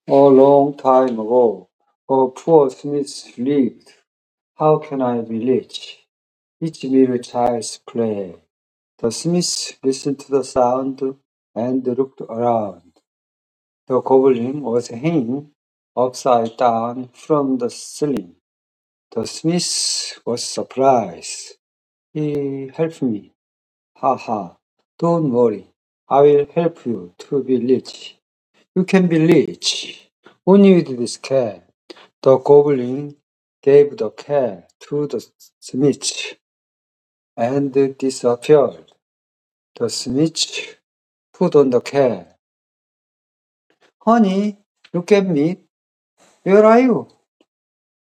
A long time ago, a poor smith lived. How can I be rich? Each mere child's play. The smith listened to the sound and looked around. The goblin was hanging upside down from the ceiling. The smith was surprised. He helped me. Ha ha. Don't worry. I will help you to be rich. You can be rich. Only with this cat. The goblin gave the cat to the smith and disappeared. The smith put on the cat. Honey, look at me. Where are you?